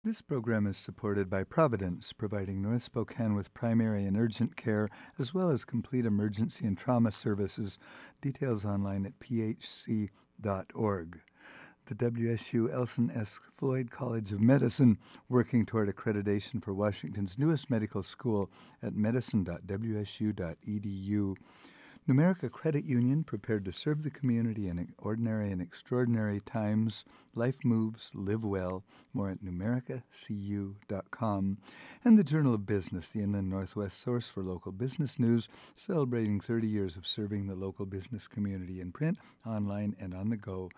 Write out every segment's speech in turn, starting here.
This program is supported by Providence, providing North Spokane with primary and urgent care, as well as complete emergency and trauma services. Details online at phc.org. The WSU Elson S. Floyd College of Medicine, working toward accreditation for Washington's newest medical school at medicine.wsu.edu. Numerica Credit Union, prepared to serve the community in ordinary and extraordinary times. Life moves, live well. More at numericacu.com. And the Journal of Business, the Inland Northwest source for local business news, celebrating 30 years of serving the local business community in print, online, and on the go.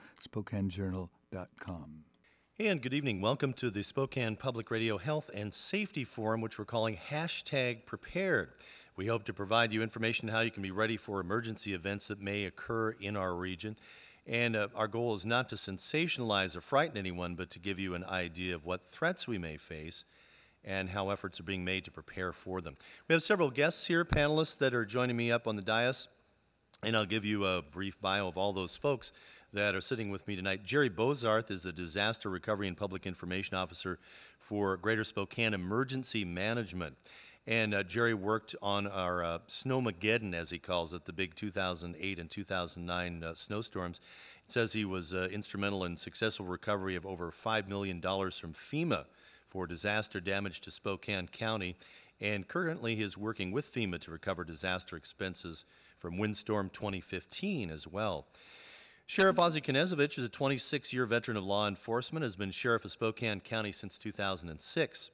SpokaneJournal.com. And good evening. Welcome to the Spokane Public Radio Health and Safety Forum, which we're calling #Prepared. We hope to provide you information on how you can be ready for emergency events that may occur in our region. And our goal is not to sensationalize or frighten anyone, but to give you an idea of what threats we may face and how efforts are being made to prepare for them. We have several guests here, panelists that are joining me up on the dais, and I'll give you a brief bio of all those folks that are sitting with me tonight. Jerry Bozarth is the Disaster Recovery and Public Information Officer for Greater Spokane Emergency Management. And Jerry worked on our Snowmageddon, as he calls it, the big 2008 and 2009 snowstorms. It says he was instrumental in successful recovery of over $5 million from FEMA for disaster damage to Spokane County. And currently he is working with FEMA to recover disaster expenses from Windstorm 2015 as well. Sheriff Ozzie Knezovich is a 26-year veteran of law enforcement, has been sheriff of Spokane County since 2006.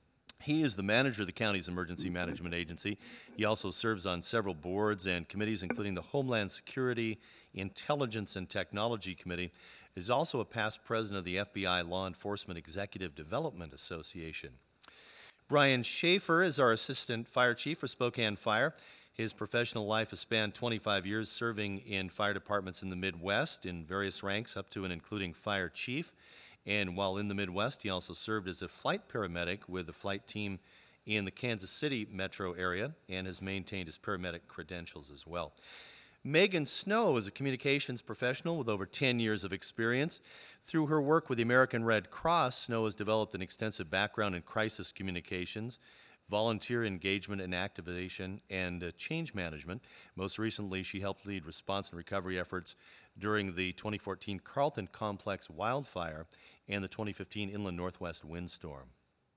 He is the manager of the county's emergency management agency. He also serves on several boards and committees, including the Homeland Security, Intelligence, and Technology Committee. He is also a past president of the FBI Law Enforcement Executive Development Association. Brian Schaefer is our assistant fire chief for Spokane Fire. His professional life has spanned 25 years serving in fire departments in the Midwest in various ranks up to and including fire chief. And while in the Midwest, he also served as a flight paramedic with the flight team in the Kansas City metro area and has maintained his paramedic credentials as well. Megan Snow is a communications professional with over 10 years of experience. Through her work with the American Red Cross, Snow has developed an extensive background in crisis communications, volunteer engagement and activation, and change management. Most recently, she helped lead response and recovery efforts during the 2014 Carlton Complex wildfire and the 2015 Inland Northwest windstorm.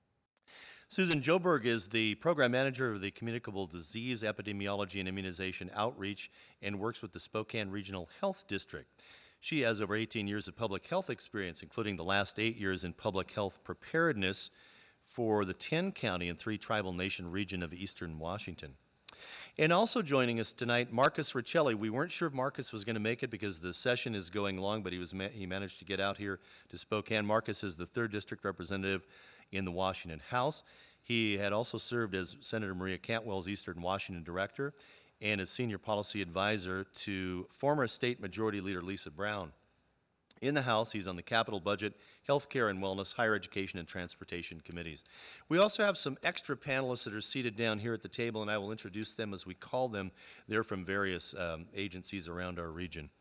Susan Joberg is the program manager of the Communicable Disease Epidemiology and Immunization Outreach and works with the Spokane Regional Health District. She has over 18 years of public health experience, including the last 8 years in public health preparedness for the 10-county and 3-tribal nation region of eastern Washington. And also joining us tonight, Marcus Riccelli. We weren't sure if Marcus was going to make it because the session is going long, but he managed to get out here to Spokane. Marcus is the 3rd District Representative in the Washington House. He had also served as Senator Maria Cantwell's Eastern Washington Director and as Senior Policy Advisor to former State Majority Leader Lisa Brown. In the House, he's on the Capital Budget, Healthcare and Wellness, Higher Education, and Transportation Committees. We also have some extra panelists that are seated down here at the table, and I will introduce them as we call them. They're from various agencies around our region.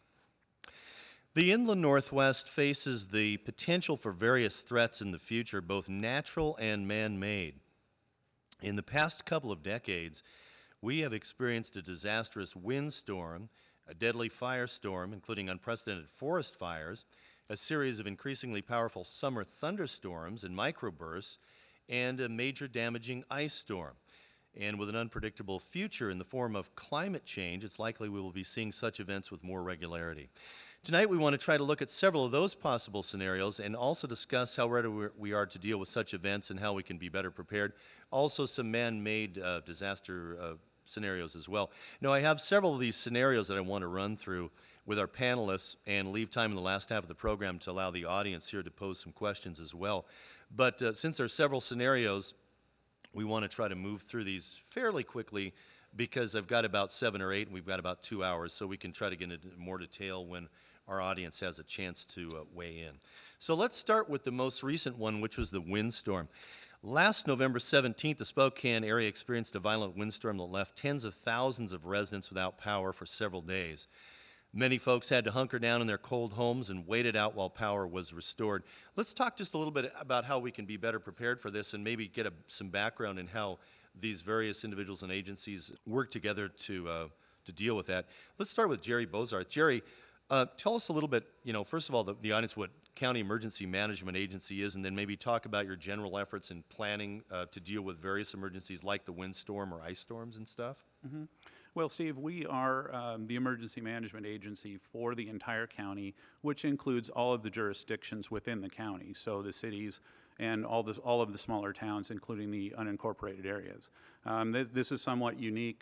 The Inland Northwest faces the potential for various threats in the future, both natural and man-made. In the past couple of decades, we have experienced a disastrous windstorm, a deadly firestorm, including unprecedented forest fires, a series of increasingly powerful summer thunderstorms and microbursts, and a major damaging ice storm. And with an unpredictable future in the form of climate change, it's likely we will be seeing such events with more regularity. Tonight we want to try to look at several of those possible scenarios and also discuss how ready we are to deal with such events and how we can be better prepared. Also some man-made disaster scenarios as well. Now, I have several of these scenarios that I want to run through with our panelists and leave time in the last half of the program to allow the audience here to pose some questions as well. But since there are several scenarios, we want to try to move through these fairly quickly because I've got about 7 or 8 and we've got about 2 hours, so we can try to get into more detail when our audience has a chance to weigh in. So let's start with the most recent one, which was the windstorm. Last November 17th, the Spokane area experienced a violent windstorm that left tens of thousands of residents without power for several days. Many folks had to hunker down in their cold homes and wait it out while power was restored. Let's talk just a little bit about how we can be better prepared for this and maybe get some background in how these various individuals and agencies work together to deal with that. Let's start with Jerry Bozarth. Jerry, tell us a little bit, first of all, the audience, what County Emergency Management Agency is, and then maybe talk about your general efforts in planning to deal with various emergencies like the windstorm or ice storms and stuff. Mm-hmm. Well, Steve, we are the emergency management agency for the entire county, which includes all of the jurisdictions within the county, so the cities and all of the smaller towns, including the unincorporated areas. This is somewhat unique.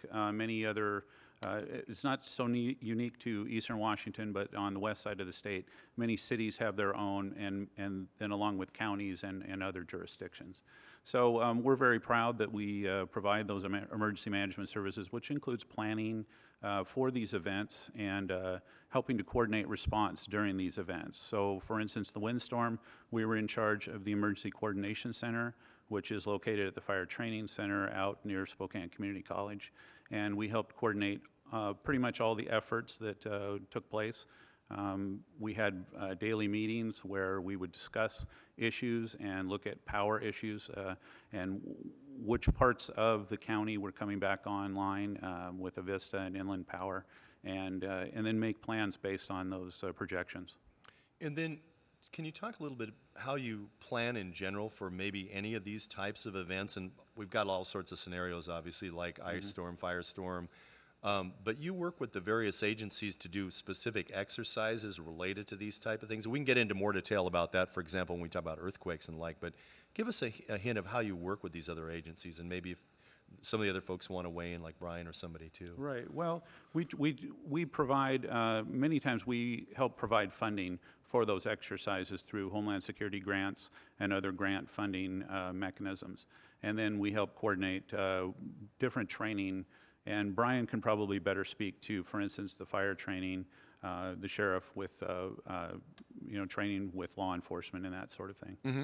It's not so unique to Eastern Washington, but on the west side of the state, many cities have their own, and then along with counties and other jurisdictions. So we're very proud that we provide those emergency management services, which includes planning for these events and helping to coordinate response during these events. So for instance, the windstorm, we were in charge of the Emergency Coordination Center, which is located at the Fire Training Center out near Spokane Community College. And we helped coordinate pretty much all the efforts that took place. We had daily meetings where we would discuss issues and look at power issues and which parts of the county were coming back online with Avista and Inland Power, and then make plans based on those projections. And then, can you talk a little bit how you plan in general for maybe any of these types of events? And we've got all sorts of scenarios, obviously, like ice storm, firestorm. But you work with the various agencies to do specific exercises related to these type of things. We can get into more detail about that, for example, when we talk about earthquakes and like, but give us a hint of how you work with these other agencies, and maybe if some of the other folks want to weigh in, like Brian or somebody too. Right. Well, we provide, many times we help provide funding for those exercises through Homeland Security grants and other grant funding mechanisms. And then we help coordinate different training. And Brian can probably better speak to, for instance, the fire training, the sheriff with, training with law enforcement and that sort of thing. Mm-hmm.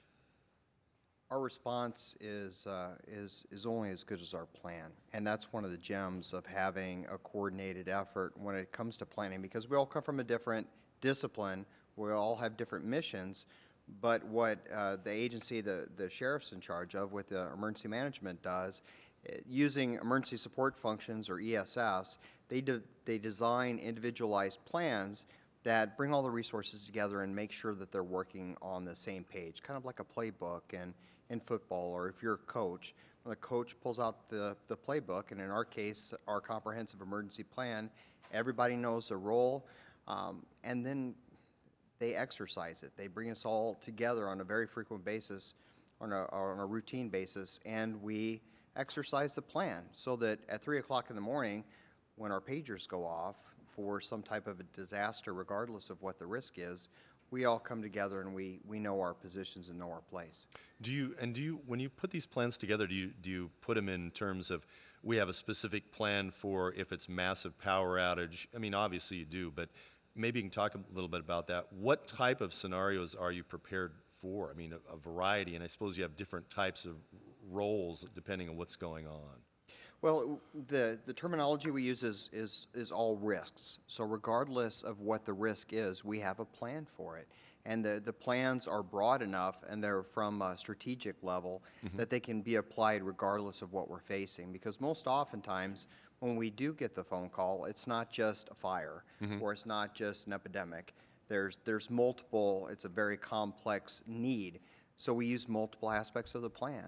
Our response is only as good as our plan, and that's one of the gems of having a coordinated effort when it comes to planning, because we all come from a different discipline, we all have different missions, but what the agency, the sheriff's in charge of with the emergency management does, using emergency support functions or ESS, they design individualized plans that bring all the resources together and make sure that they're working on the same page, kind of like a playbook in football, or if you're a coach, when the coach pulls out the playbook, and in our case, our comprehensive emergency plan, everybody knows their role, and then they exercise it. They bring us all together on a very frequent basis, on a routine basis, and we exercise the plan so that at 3 o'clock in the morning, when our pagers go off for some type of a disaster, regardless of what the risk is, we all come together and we know our positions and know our place. Do you, when you put these plans together, do you put them in terms of, we have a specific plan for if it's massive power outage? I mean, obviously you do, but maybe you can talk a little bit about that. What type of scenarios are you prepared for? I mean, a variety, and I suppose you have different types of roles depending on what's going on. Well, the terminology we use is all risks. So regardless of what the risk is, we have a plan for it. And the plans are broad enough, and they're from a strategic level, that they can be applied regardless of what we're facing. Because most oftentimes, when we do get the phone call, it's not just a fire, or it's not just an epidemic. There's multiple, it's a very complex need. So we use multiple aspects of the plan.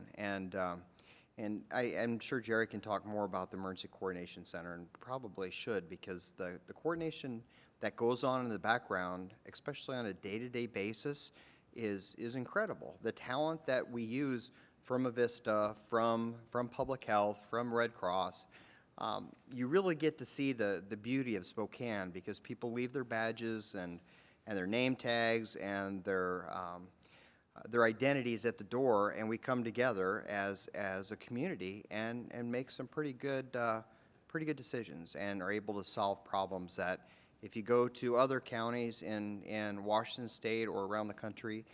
And I'm sure Jerry can talk more about the Emergency Coordination Center, and probably should, because the coordination that goes on in the background, especially on a day-to-day basis, is incredible. The talent that we use from Avista, from Public Health, from Red Cross, you really get to see the beauty of Spokane, because people leave their badges and their name tags and their identities at the door, and we come together as a community and make some pretty good decisions, and are able to solve problems that if you go to other counties in Washington State or around the country,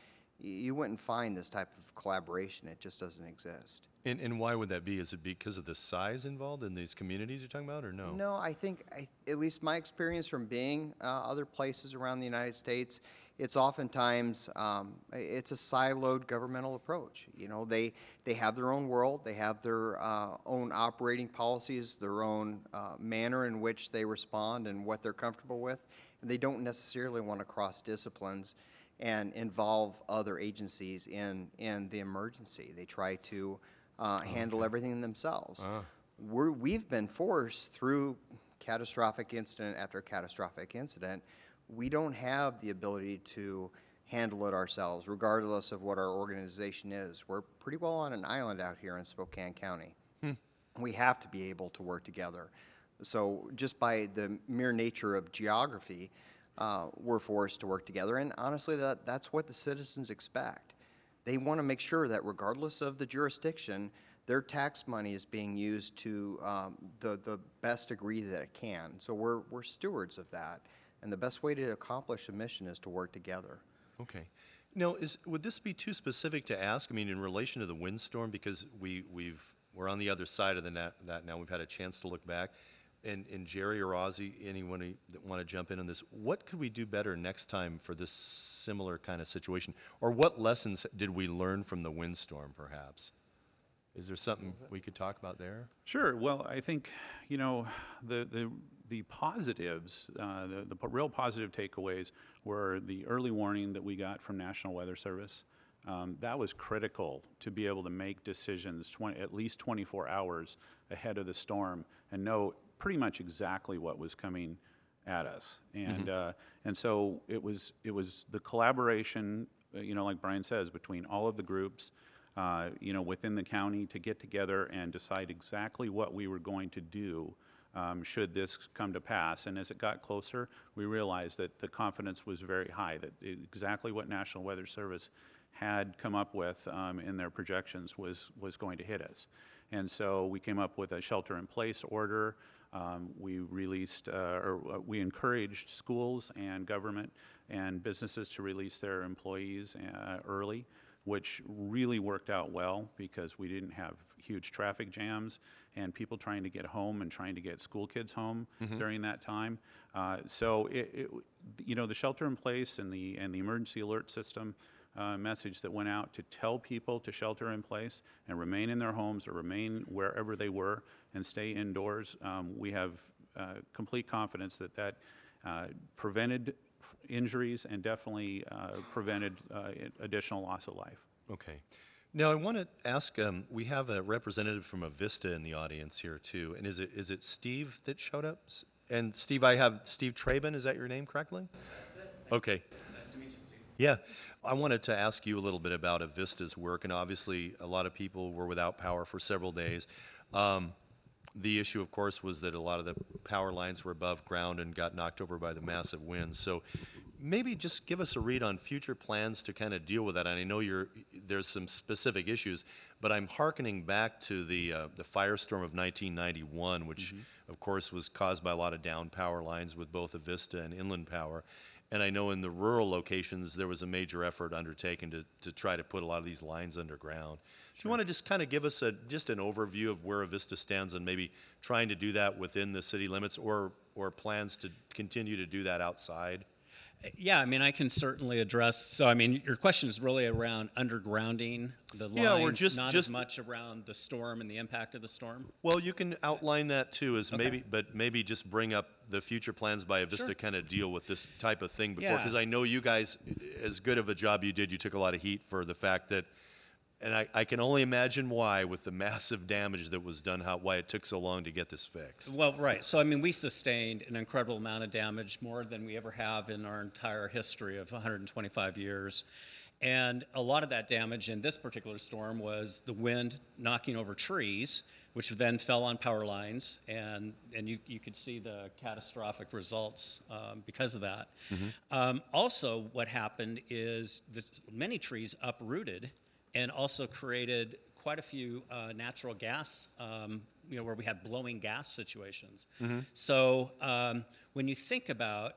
you wouldn't find this type of collaboration. It just doesn't exist. And why would that be? Is it because of the size involved in these communities you're talking about, or no? No, I think, at least my experience from being other places around the United States, it's oftentimes, it's a siloed governmental approach. You know, they have their own world, they have their own operating policies, their own manner in which they respond and what they're comfortable with, and they don't necessarily want to cross disciplines and involve other agencies in the emergency. They try to handle everything themselves. We've been forced through catastrophic incident after catastrophic incident. We don't have the ability to handle it ourselves, regardless of what our organization is. We're pretty well on an island out here in Spokane County. We have to be able to work together. So just by the mere nature of geography, we're forced to work together. And honestly, that's what the citizens expect. They want to make sure that regardless of the jurisdiction, their tax money is being used to the best degree that it can. So we're stewards of that. And the best way to accomplish a mission is to work together. Okay. Now, would this be too specific to ask? I mean, in relation to the windstorm, because we're on the other side of that now. We've had a chance to look back. And Jerry or Ozzie, anyone that want to jump in on this, what could we do better next time for this similar kind of situation? Or what lessons did we learn from the windstorm, perhaps? Is there something we could talk about there? Sure. Well, I think, you know, the positives, the real positive takeaways were the early warning that we got from National Weather Service. That was critical to be able to make decisions at least 24 hours ahead of the storm and know pretty much exactly what was coming at us. And and so it was the collaboration, you know, like Brian says, between all of the groups, you know, within the county to get together and decide exactly what we were going to do should this come to pass. And as it got closer, we realized that the confidence was very high, that exactly what National Weather Service had come up with in their projections was going to hit us. And so we came up with a shelter-in-place order. We released, we encouraged schools and government and businesses to release their employees early, which really worked out well because we didn't have huge traffic jams and people trying to get home and trying to get school kids home during that time. So you know, the shelter-in-place and the emergency alert system message that went out to tell people to shelter in place and remain in their homes or remain wherever they were and stay indoors, we have complete confidence that prevented injuries and definitely prevented additional loss of life. Okay. Now, I want to ask, we have a representative from Avista in the audience here, too. And is it Steve that showed up? And Steve, I have Steve Traben. Is that your name correctly? That's it. Okay. Nice to meet you, Steve. Yeah. I wanted to ask you a little bit about Avista's work, and obviously a lot of people were without power for several days. The issue, of course, was that a lot of the power lines were above ground and got knocked over by the massive winds. So maybe just give us a read on future plans to kind of deal with that. And I know there's some specific issues, but I'm hearkening back to the firestorm of 1991, which, of course, was caused by a lot of down power lines with both Avista and Inland Power. And I know in the rural locations, there was a major effort undertaken to try to put a lot of these lines underground. Do you want to just kind of give us just an overview of where Avista stands and maybe trying to do that within the city limits or plans to continue to do that outside? Yeah, I mean, I can certainly address, so I mean, your question is really around undergrounding the lines, or not as much around the storm and the impact of the storm? Well, you can outline that too, maybe just bring up the future plans by Avista to kind of deal with this type of thing before, because I know you guys, as good of a job you did, you took a lot of heat for the fact that, and I can only imagine why, with the massive damage that was done, why it took so long to get this fixed. Well, right. So, I mean, we sustained an incredible amount of damage, more than we ever have in our entire history of 125 years. And a lot of that damage in this particular storm was the wind knocking over trees, which then fell on power lines, and you could see the catastrophic results because of that. Also, what happened is many trees uprooted and also created quite a few natural gas, where we had blowing gas situations. So when you think about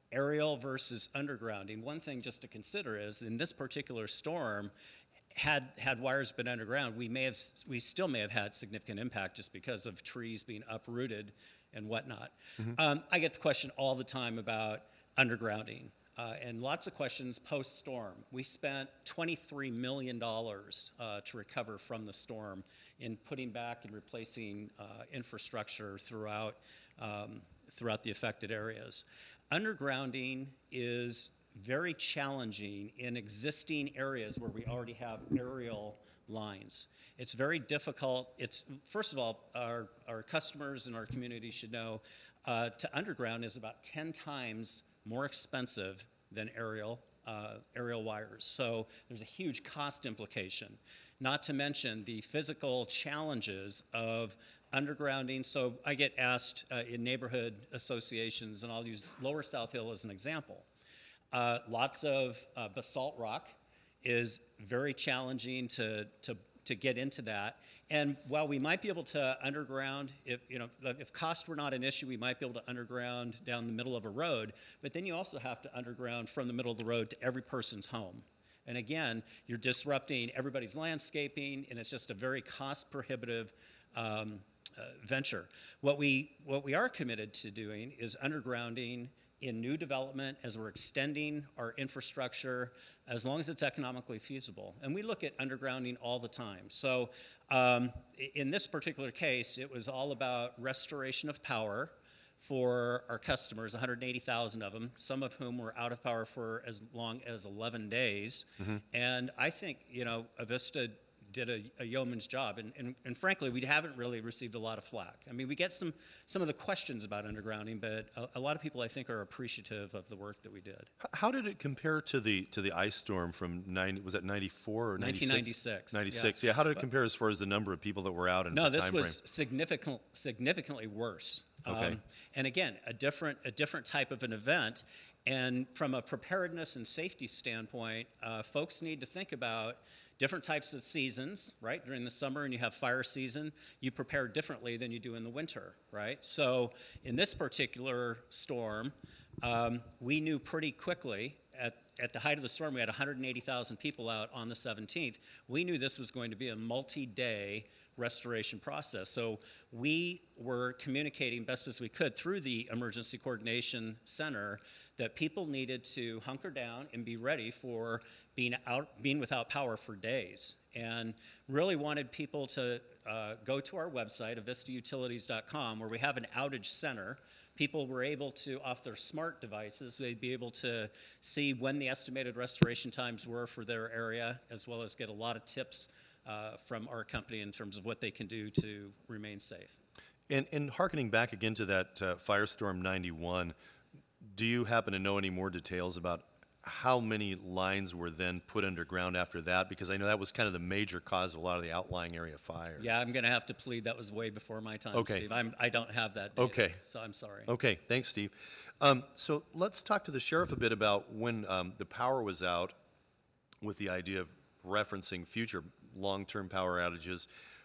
aerial versus undergrounding, one thing just to consider is in this particular storm, had wires been underground, we still may have had significant impact just because of trees being uprooted and whatnot. I get the question all the time about undergrounding, and lots of questions post-storm. We spent $23 million to recover from the storm in putting back and replacing infrastructure throughout the affected areas. Undergrounding is very challenging in existing areas where we already have aerial lines. It's very difficult. First of all, our customers and our community should know to underground is about 10 times more expensive than aerial wires. So there's a huge cost implication, not to mention the physical challenges of undergrounding. So I get asked in neighborhood associations, and I'll use Lower South Hill as an example. Lots of basalt rock is very challenging to get into that. And while we might be able to underground, if cost were not an issue, we might be able to underground down the middle of a road, but then you also have to underground from the middle of the road to every person's home. And again, you're disrupting everybody's landscaping, and it's just a very cost-prohibitive venture. What we are committed to doing is undergrounding in new development as we're extending our infrastructure, as long as it's economically feasible. And we look at undergrounding all the time. So in this particular case, it was all about restoration of power for our customers, 180,000 of them, some of whom were out of power for as long as 11 days. And I think, Avista did a yeoman's job, and frankly, we haven't really received a lot of flack. I mean, we get some of the questions about undergrounding, but a lot of people, I think, are appreciative of the work that we did. How did it compare to the ice storm from 94 or 1996? 96. Yeah. How did it compare as far as the number of people that were out in the time frame? No, this was significantly worse. Okay. And again, a different type of an event. And from a preparedness and safety standpoint, folks need to think about different types of seasons, right? During the summer, and you have fire season, you prepare differently than you do in the winter, right? So in this particular storm, we knew pretty quickly at the height of the storm, we had 180,000 people out on the 17th. We knew this was going to be a multi-day restoration process. So we were communicating best as we could through the Emergency Coordination Center that people needed to hunker down and be ready for being without power for days, and really wanted people to go to our website, avistautilities.com, where we have an outage center. People were able to, off their smart devices, they'd be able to see when the estimated restoration times were for their area, as well as get a lot of tips from our company in terms of what they can do to remain safe. And hearkening back again to that Firestorm 91, do you happen to know any more details about how many lines were then put underground after that? Because I know that was kind of the major cause of a lot of the outlying area fires. Yeah, I'm going to have to plead that was way before my time, Okay. Steve. I don't have that data, Okay. so I'm sorry. Okay, thanks, Steve. So let's talk to the sheriff a bit about when the power was out, with the idea of referencing future long-term power outages.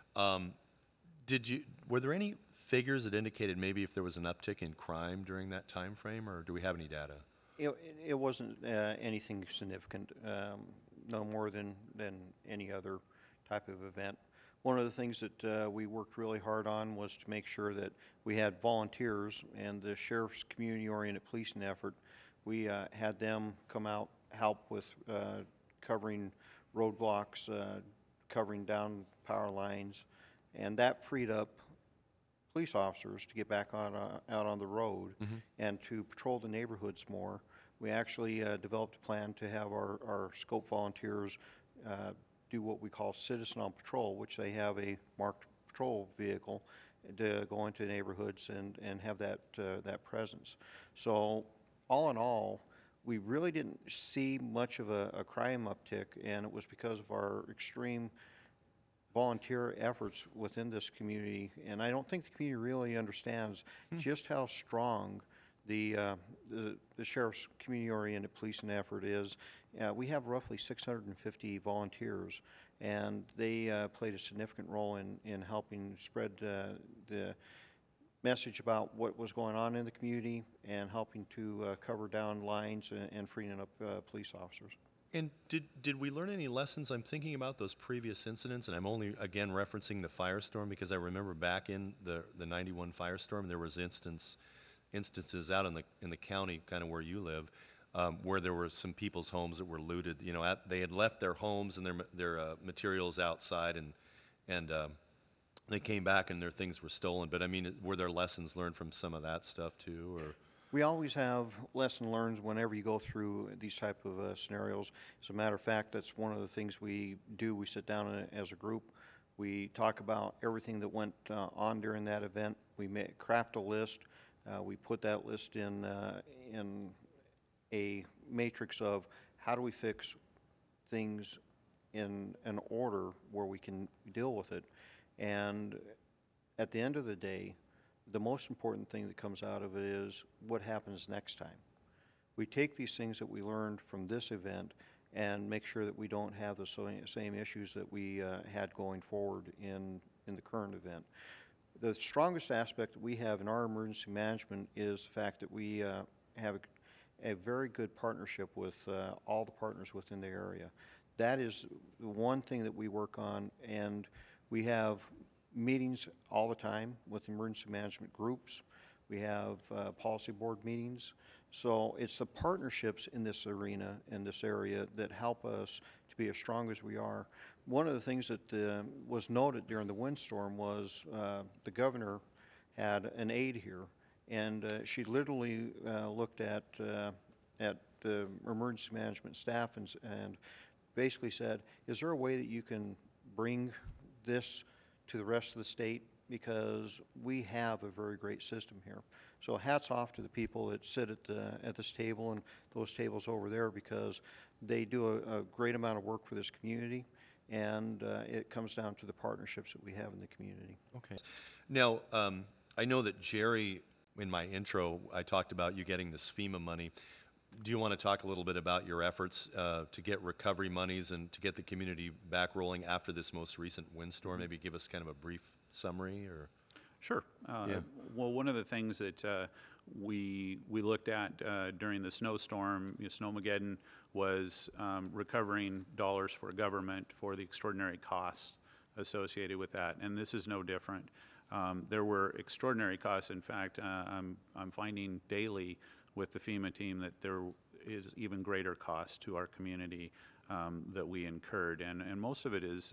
Were there any figures that indicated maybe if there was an uptick in crime during that time frame, or do we have any data? It wasn't anything significant, no more than any other type of event. One of the things that we worked really hard on was to make sure that we had volunteers, and the sheriff's community-oriented policing effort, we had them come out, help with covering roadblocks, covering down power lines, and that freed up police officers to get back out on the road and to patrol the neighborhoods more. We actually developed a plan to have our scope volunteers do what we call citizen on patrol, which they have a marked patrol vehicle to go into neighborhoods and have that presence. So all in all, we really didn't see much of a crime uptick, and it was because of our extreme volunteer efforts within this community. And I don't think the community really understands just how strong the sheriff's community-oriented policing effort is. We have roughly 650 volunteers, and they played a significant role in helping spread the message about what was going on in the community and helping to cover down lines and freeing up police officers. And did we learn any lessons? I'm thinking about those previous incidents, and I'm only, again, referencing the firestorm because I remember back in the 91 firestorm, there was instances out in the county, kind of where you live, where there were some people's homes that were looted. You know, they had left their homes and their materials outside, and they came back and their things were stolen. But I mean, were there lessons learned from some of that stuff too, or? We always have lesson learned whenever you go through these type of scenarios. As a matter of fact, that's one of the things we do. We sit down as a group. We talk about everything that went on during that event. We craft a list. We put that list in a matrix of how do we fix things in an order where we can deal with it. And at the end of the day, the most important thing that comes out of it is what happens next time. We take these things that we learned from this event and make sure that we don't have the same issues that we had going forward in the current event. The strongest aspect that we have in our emergency management is the fact that we have a very good partnership with all the partners within the area. That is the one thing that we work on, and we have meetings all the time with emergency management groups. We have policy board meetings. So it's the partnerships in this arena, in this area, that help us to be as strong as we are. One of the things that was noted during the windstorm was the governor had an aide here, and she literally looked at the emergency management staff and basically said, is there a way that you can bring this to the rest of the state, because we have a very great system here. So hats off to the people that sit at this table and those tables over there, because they do a great amount of work for this community, and it comes down to the partnerships that we have in the community. Okay. Now, I know that Jerry, in my intro, I talked about you getting this FEMA money. Do you want to talk a little bit about your efforts to get recovery monies and to get the community back rolling after this most recent windstorm? Maybe give us kind of a brief summary, or? Sure. Yeah. Well, one of the things that we looked at during the snowstorm, Snowmageddon, was recovering dollars for government for the extraordinary costs associated with that, and this is no different. There were extraordinary costs. In fact, I'm finding daily with the FEMA team that there is even greater cost to our community that we incurred, and most of it is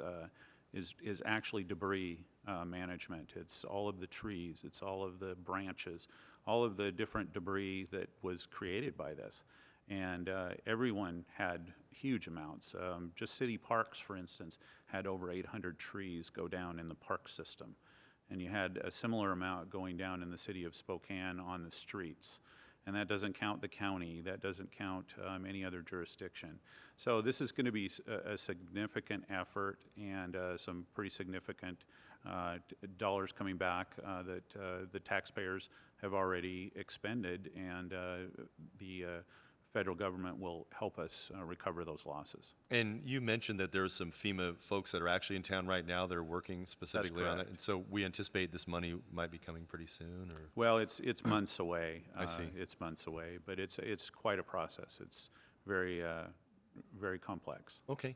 actually debris management. It's all of the trees, it's all of the branches, all of the different debris that was created by this. And everyone had huge amounts. Just city parks, for instance, had over 800 trees go down in the park system. And you had a similar amount going down in the city of Spokane on the streets. And that doesn't count the county, that doesn't count any other jurisdiction. So this is going to be a significant effort, and some pretty significant dollars coming back that the taxpayers have already expended, and the federal government will help us recover those losses. And you mentioned that there's some FEMA folks that are actually in town right now that are working specifically on it. And so we anticipate this money might be coming pretty soon, or? Well, it's months away. I see. It's months away, but it's quite a process. It's very very complex. Okay.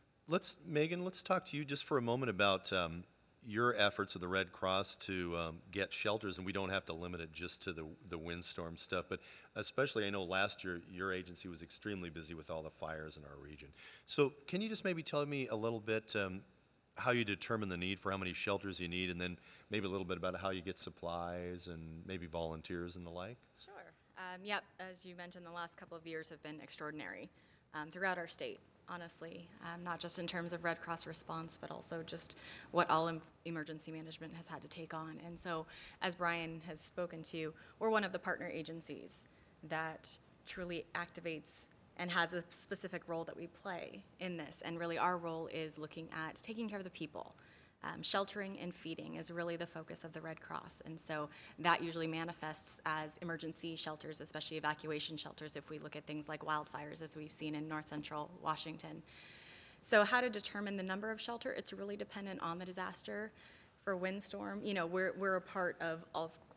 Megan, let's talk to you just for a moment about your efforts of the Red Cross to get shelters, and we don't have to limit it just to the windstorm stuff, but especially I know last year your agency was extremely busy with all the fires in our region. So can you just maybe tell me a little bit how you determine the need for how many shelters you need, and then maybe a little bit about how you get supplies and maybe volunteers and the like? Sure. Yep, as you mentioned, the last couple of years have been extraordinary throughout our state. Honestly, not just in terms of Red Cross response, but also just what all emergency management has had to take on. And so, as Brian has spoken to, we're one of the partner agencies that truly activates and has a specific role that we play in this. And really our role is looking at taking care of the people. Sheltering and feeding is really the focus of the Red Cross. And so that usually manifests as emergency shelters, especially evacuation shelters, if we look at things like wildfires, as we've seen in north central Washington. So how to determine the number of shelter, it's really dependent on the disaster. For windstorm, we're a part of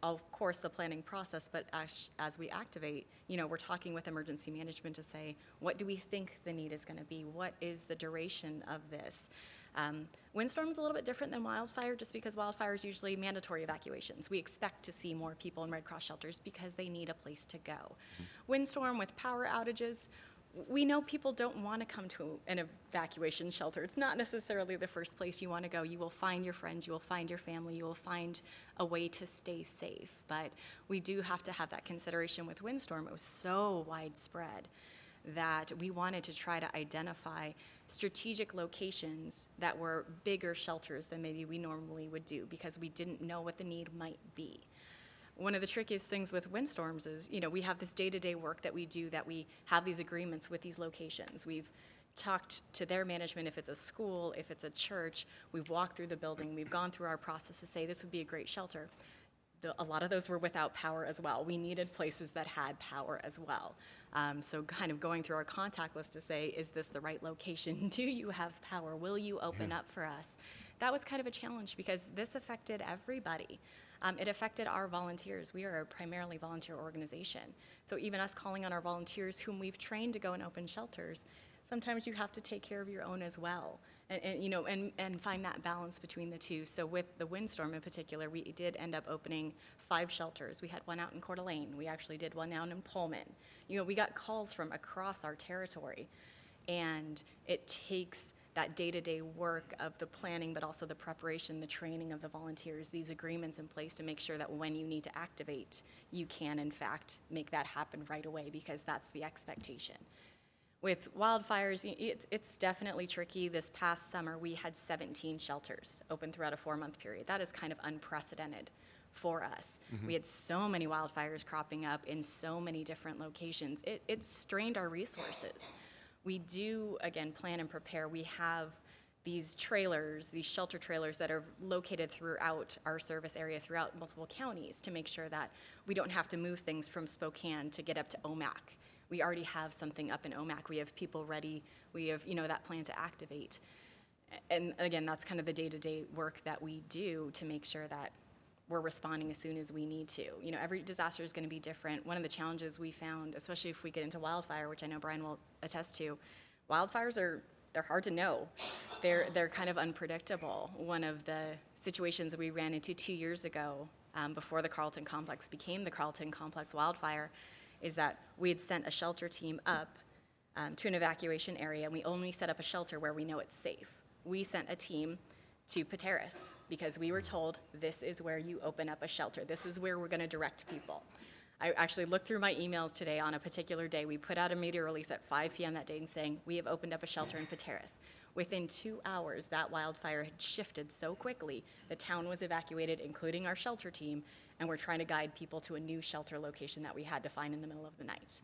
of course, the planning process, but as we activate, we're talking with emergency management to say, what do we think the need is going to be? What is the duration of this? Windstorm is a little bit different than wildfire, just because wildfire is usually mandatory evacuations. We expect to see more people in Red Cross shelters because they need a place to go. Windstorm with power outages, we know people don't want to come to an evacuation shelter. It's not necessarily the first place you want to go. You will find your friends, you will find your family, you will find a way to stay safe. But we do have to have that consideration with windstorm. It was so widespread that we wanted to try to identify strategic locations that were bigger shelters than maybe we normally would do, because we didn't know what the need might be. One of the trickiest things with windstorms is, we have this day-to-day work that we do, that we have these agreements with these locations. We've talked to their management, if it's a school, if it's a church, we've walked through the building, we've gone through our process to say this would be a great shelter. A lot of those were without power as well. We needed places that had power as well. So kind of going through our contact list to say, is this the right location? Do you have power? Will you open up for us? That was kind of a challenge, because this affected everybody. It affected our volunteers. We are a primarily volunteer organization. So even us calling on our volunteers whom we've trained to go and open shelters, sometimes you have to take care of your own as well, and find that balance between the two. So with the windstorm in particular, we did end up opening 5 shelters. We had one out in Coeur d'Alene. We actually did one out in Pullman. We got calls from across our territory, and it takes that day-to-day work of the planning, but also the preparation, the training of the volunteers, these agreements in place to make sure that when you need to activate, you can, in fact, make that happen right away, because that's the expectation. With wildfires, it's definitely tricky. This past summer, we had 17 shelters open throughout a 4-month period. That is kind of unprecedented for us. We had so many wildfires cropping up in so many different locations. It strained our resources. We do, again, plan and prepare. We have these trailers, these shelter trailers that are located throughout our service area, throughout multiple counties, to make sure that we don't have to move things from Spokane to get up to OMAC. We already have something up in OMAC. We have people ready. We have, that plan to activate. And again, that's kind of the day-to-day work that we do to make sure that we're responding as soon as we need to. Every disaster is going to be different. One of the challenges we found, especially if we get into wildfire, which I know Brian will attest to, wildfires they're hard to know. They're kind of unpredictable. One of the situations we ran into 2 years ago, before the Carlton Complex became the Carlton Complex wildfire, is that we had sent a shelter team up to an evacuation area, and we only set up a shelter where we know it's safe. We sent a team to Pateros, because we were told this is where you open up a shelter. This is where we're going to direct people. I actually looked through my emails today on a particular day. We put out a media release at 5 p.m. that day and saying, we have opened up a shelter in Pateros. Within 2 hours, that wildfire had shifted so quickly, the town was evacuated, including our shelter team, and we're trying to guide people to a new shelter location that we had to find in the middle of the night.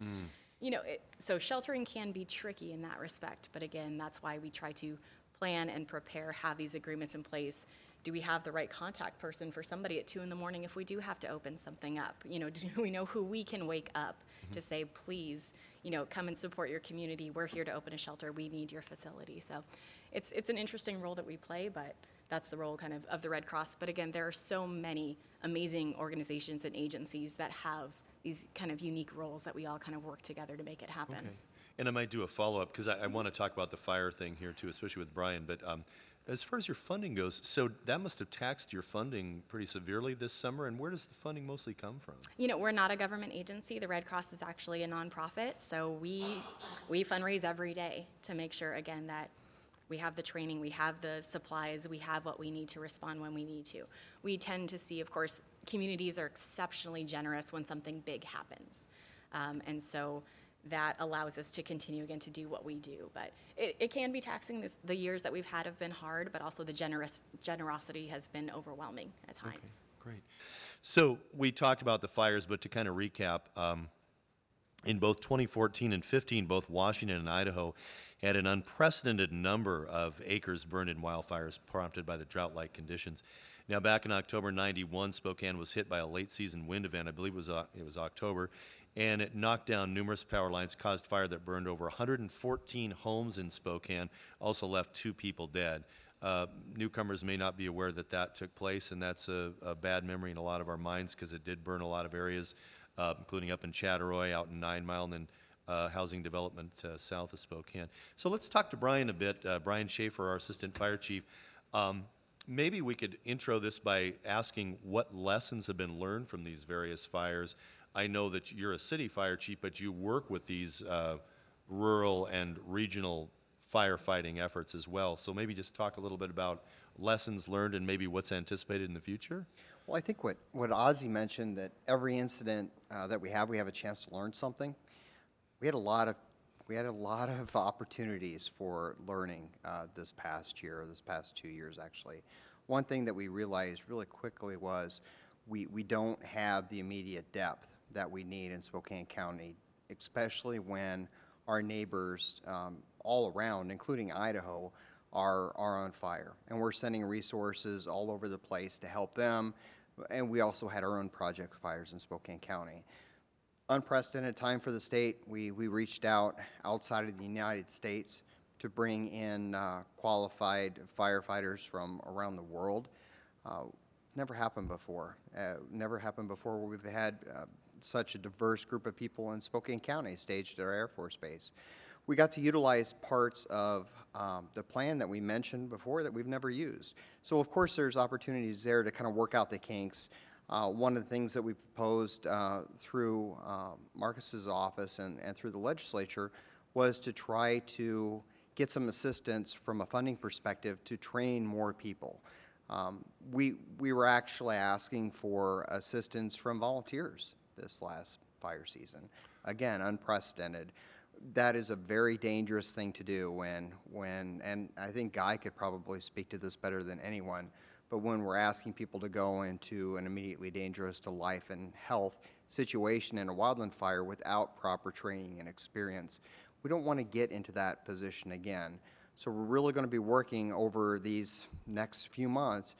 So sheltering can be tricky in that respect, but again, that's why we try to plan and prepare, have these agreements in place. Do we have the right contact person for somebody at 2 a.m. if we do have to open something up? Do we know who we can wake up to say, please, come and support your community. We're here to open a shelter. We need your facility. So it's an interesting role that we play, but that's the role kind of the Red Cross. But again, there are so many amazing organizations and agencies that have these kind of unique roles that we all kind of work together to make it happen. Okay. And I might do a follow-up, because I want to talk about the fire thing here too, especially with Brian. But as far as your funding goes, so that must have taxed your funding pretty severely this summer. And where does the funding mostly come from? We're not a government agency. The Red Cross is actually a nonprofit. So we fundraise every day to make sure, again, that we have the training, we have the supplies, we have what we need to respond when we need to. We tend to see, of course, communities are exceptionally generous when something big happens. And so that allows us to continue, again, to do what we do. But it can be taxing. The years that we've had have been hard, but also the generosity has been overwhelming at times. Okay, great. So we talked about the fires, but to kind of recap, in both 2014 and 15, both Washington and Idaho had an unprecedented number of acres burned in wildfires prompted by the drought-like conditions. Now, back in October 91, Spokane was hit by a late-season wind event. I believe it was October, and it knocked down numerous power lines, caused fire that burned over 114 homes in Spokane, also left 2 people dead. Newcomers may not be aware that that took place, and that's a bad memory in a lot of our minds because it did burn a lot of areas, including up in Chattaroy, out in 9 Mile, and then housing development south of Spokane. So let's talk to Brian a bit. Brian Schaefer, our Assistant Fire Chief. Maybe we could intro this by asking what lessons have been learned from these various fires. I know that you're a city fire chief, but you work with these rural and regional firefighting efforts as well. So maybe just talk a little bit about lessons learned and maybe what's anticipated in the future. Well, I think what Ozzie mentioned, that every incident that we have a chance to learn something. We had a lot of opportunities for learning this past year, this past 2 years actually. One thing that we realized really quickly was we don't have the immediate depth that we need in Spokane County, especially when our neighbors all around, including Idaho, are on fire. And we're sending resources all over the place to help them. And we also had our own project fires in Spokane County. Unprecedented time for the state. We reached out outside of the United States to bring in qualified firefighters from around the world. Never happened before. Never happened before where we've had such a diverse group of people in Spokane County staged at our Air Force Base. We got to utilize parts of the plan that we mentioned before that we've never used. So of course there's opportunities there to kind of work out the kinks. One of the things that we proposed through Marcus's office and through the legislature was to try to get some assistance from a funding perspective to train more people. We were actually asking for assistance from volunteers this last fire season. Again, unprecedented. That is a very dangerous thing to do when and I think Guy could probably speak to this better than anyone, but when we're asking people to go into an immediately dangerous to life and health situation in a wildland fire without proper training and experience, we don't want to get into that position again. So we're really going to be working over these next few months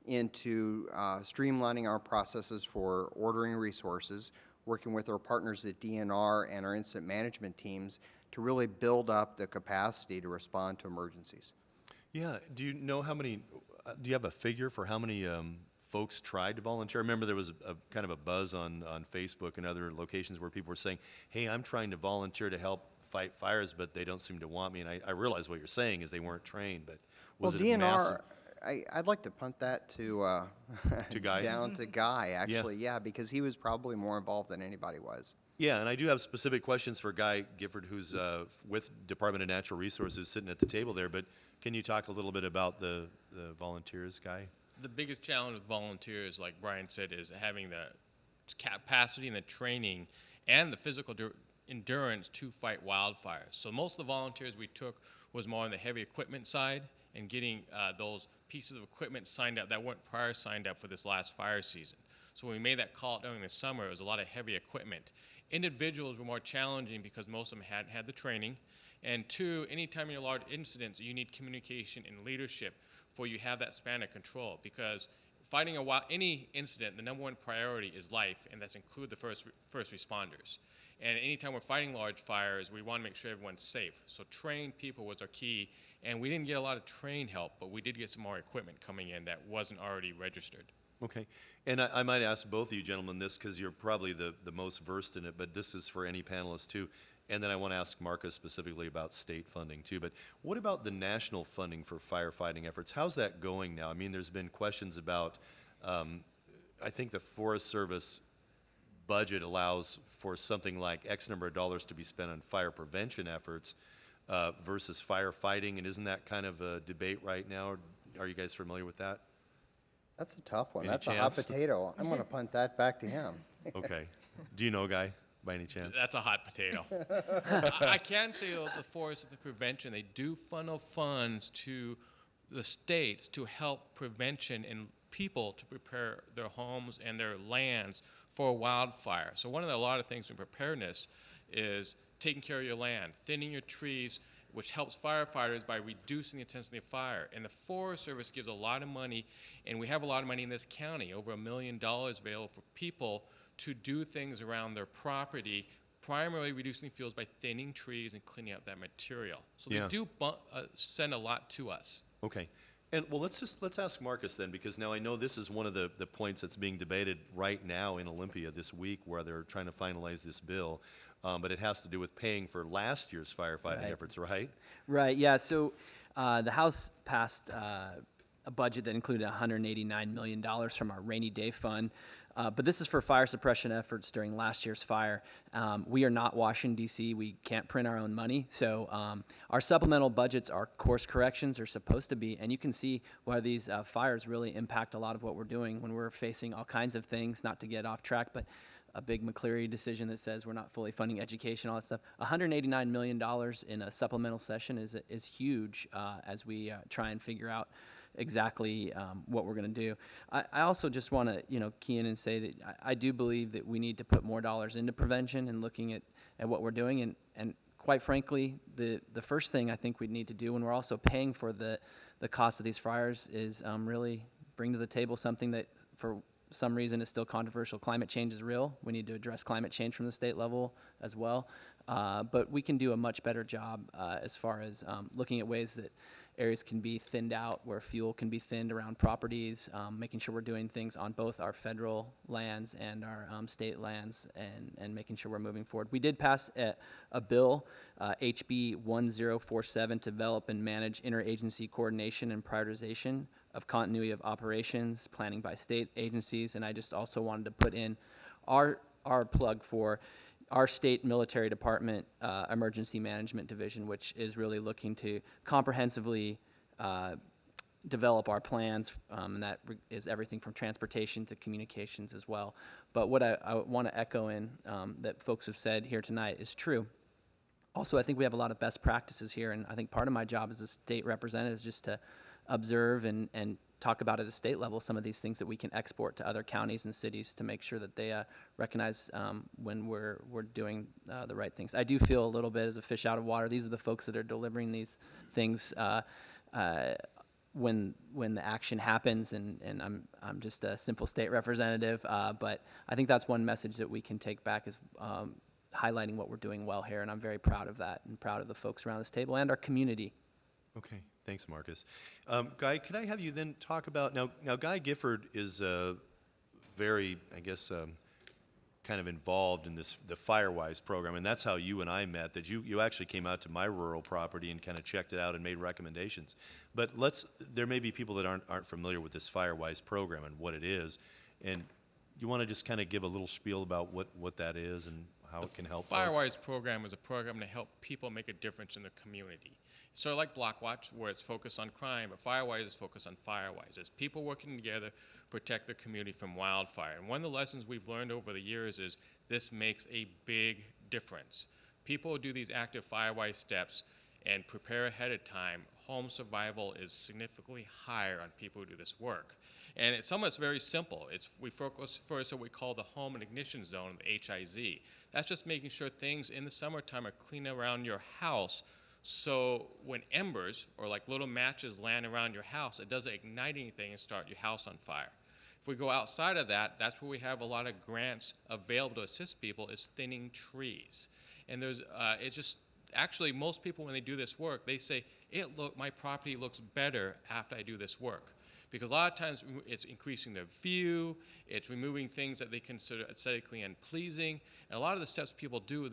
into streamlining our processes for ordering resources, working with our partners at DNR and our incident management teams to really build up the capacity to respond to emergencies. Yeah, do you know how many, do you have a figure for how many folks tried to volunteer? I remember there was a kind of a buzz on Facebook and other locations where people were saying, hey, I'm trying to volunteer to help fight fires, but they don't seem to want me. And I realize what you're saying is they weren't trained, but was well, it DNR, massive? I'd like to punt that to Guy? down to Guy, actually, yeah, because he was probably more involved than anybody was. Yeah, and I do have specific questions for Guy Gifford, who's with Department of Natural Resources, sitting at the table there. But can you talk a little bit about the volunteers, Guy? The biggest challenge with volunteers, like Brian said, is having the capacity and the training and the physical endurance to fight wildfires. So most of the volunteers we took was more on the heavy equipment side and getting those pieces of equipment signed up that weren't prior signed up for this last fire season. So when we made that call during the summer, it was a lot of heavy equipment. Individuals were more challenging because most of them hadn't had the training. And two, anytime you're in large incidents, you need communication and leadership for you have that span of control, because fighting any incident, the number one priority is life, and that's include the first responders. And anytime we're fighting large fires, we want to make sure everyone's safe. So trained people was our key, and we didn't get a lot of trained help, but we did get some more equipment coming in that wasn't already registered. Okay. And I might ask both of you gentlemen this because you're probably the most versed in it, but this is for any panelist too. And then I want to ask Marcus specifically about state funding too. But what about the national funding for firefighting efforts? How's that going now? I mean, there's been questions about, I think the Forest Service budget allows for something like X number of dollars to be spent on fire prevention efforts versus firefighting. And isn't that kind of a debate right now? Are you guys familiar with that? That's a tough one. Any That's chance? a hot potato. I'm going to punt that back to him. Okay. Do you know, Guy, by any chance? That's a hot potato. I can say, though, the Forest and the Prevention, they do funnel funds to the states to help prevention and people to prepare their homes and their lands for wildfire. So a lot of things in preparedness is taking care of your land, thinning your trees, which helps firefighters by reducing the intensity of fire. And the Forest Service gives a lot of money, and we have a lot of money in this county, over $1 million available for people to do things around their property, primarily reducing fuels by thinning trees and cleaning up that material. So Yeah. they do send a lot to us. Okay. And well, let's ask Marcus then, because now I know this is one of the points that's being debated right now in Olympia this week, where they're trying to finalize this bill, but it has to do with paying for last year's firefighting efforts, right? Right, yeah. So the House passed a budget that included $189 million from our rainy day fund. But this is for fire suppression efforts during last year's fire. We are not Washington, D.C. We can't print our own money. So our supplemental budgets are course corrections, are supposed to be. And you can see why these fires really impact a lot of what we're doing when we're facing all kinds of things, not to get off track, but a big McCleary decision that says we're not fully funding education, all that stuff. $189 million in a supplemental session is huge as we try and figure out exactly what we're going to do. I also just want to, key in and say that I do believe that we need to put more dollars into prevention and looking at what we're doing. And quite frankly, the first thing I think we need to do when we're also paying for the cost of these fires is really bring to the table something that for some reason is still controversial. Climate change is real. We need to address climate change from the state level as well. But we can do a much better job as far as looking at ways that areas can be thinned out, where fuel can be thinned around properties, making sure we're doing things on both our federal lands and our state lands, and making sure we're moving forward. We did pass a bill, HB 1047, to develop and manage interagency coordination and prioritization of continuity of operations, planning by state agencies, and I just also wanted to put in our plug for our state military department emergency management division, which is really looking to comprehensively develop our plans, and that is everything from transportation to communications as well. But what I want to echo in that folks have said here tonight is true. Also, I think we have a lot of best practices here, and I think part of my job as a state representative is just to observe and talk about at a state level some of these things that we can export to other counties and cities to make sure that they recognize when we're doing the right things. I do feel a little bit as a fish out of water. These are the folks that are delivering these things when the action happens, and I'm just a simple state representative. But I think that's one message that we can take back is highlighting what we're doing well here, and I'm very proud of that and proud of the folks around this table and our community. Okay, thanks, Marcus. Guy, could I have you then talk about, now Guy Gifford is very, I guess, kind of involved in the Firewise program, and that's how you and I met, that you actually came out to my rural property and kind of checked it out and made recommendations. But there may be people that aren't familiar with this Firewise program and what it is, and you want to just kind of give a little spiel about what that is and how it can help folks? Firewise program is a program to help people make a difference in the community. Sort of like Blockwatch, where it's focused on crime, but Firewise is focused on firewise. It's people working together to protect the community from wildfire. And one of the lessons we've learned over the years is this makes a big difference. People who do these active Firewise steps and prepare ahead of time, home survival is significantly higher on people who do this work. And it's almost very simple. We focus first on what we call the home and ignition zone, the HIZ. That's just making sure things in the summertime are clean around your house, so when embers or like little matches land around your house, it doesn't ignite anything and start your house on fire. If we go outside of that, that's where we have a lot of grants available to assist people, is thinning trees. And it's just, actually most people when they do this work, they say, my property looks better after I do this work. Because a lot of times it's increasing their view, it's removing things that they consider aesthetically unpleasing, and a lot of the steps people do,